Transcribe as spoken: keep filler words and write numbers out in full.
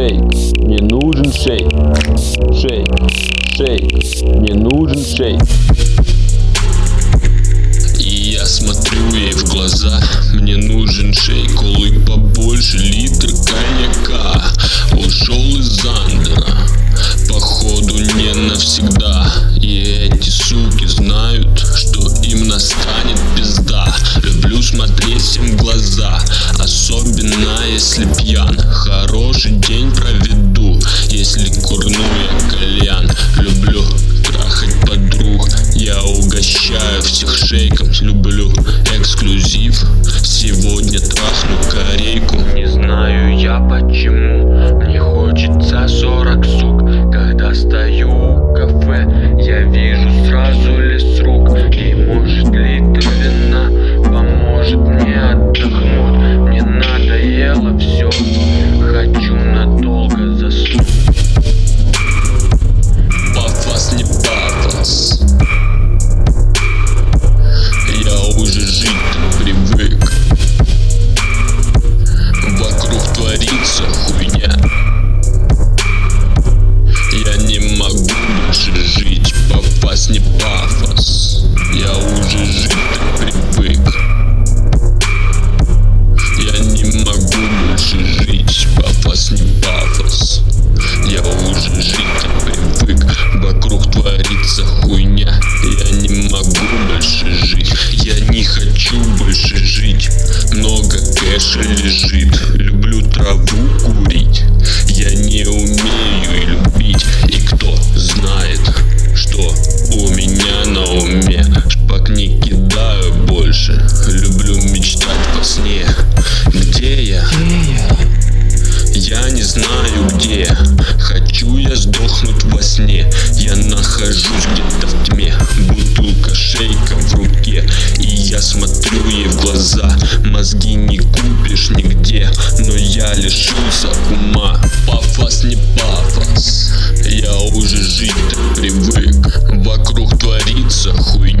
шейк, мне нужен шейк. Шейк, шейк, мне нужен шейк. И я смотрю ей в глаза, мне нужен шейк, колы побольше, литр коньяка. Ушел из Андера, походу не навсегда. И эти суки знают, что им настанет пизда. Люблю смотреть им в глаза, особенно если пьян. Хороший день проведу, если курну я кальян. Люблю трахать подруг, я угощаю всех шейком. Люблю эксклюзив, сегодня трахну корейку. Не знаю я почему, мне хочется сорок сук. Когда стою у кафе, я вижу сразу лес рук. И может литр вина поможет мне отдохнуть. Мне надоело все, хочу надолго заснуть. Пафос не пафос, я уже жить привык. Вокруг творится хуйня, я не могу больше жить. Пафос не пафос, я уже жить привык. Я не могу больше жить. Пафос не пафос, я уже жить привык. Вокруг творится хуйня, я не могу больше жить. Я не хочу больше жить, много кэша лежит. Люблю траву курить, я не умею любить. И кто знает, что у меня на уме. Шпак не кидаю больше, люблю мечтать во сне. Где я? Я не знаю где. Хочу я сдохнуть во сне. Я нахожусь где-то в тьме, бутылка шейка в руке. И я смотрю ей в глаза. Мозги не купишь нигде, но я лишился ума. Пафос не пафос, я уже жить привык. Вокруг творится хуйня.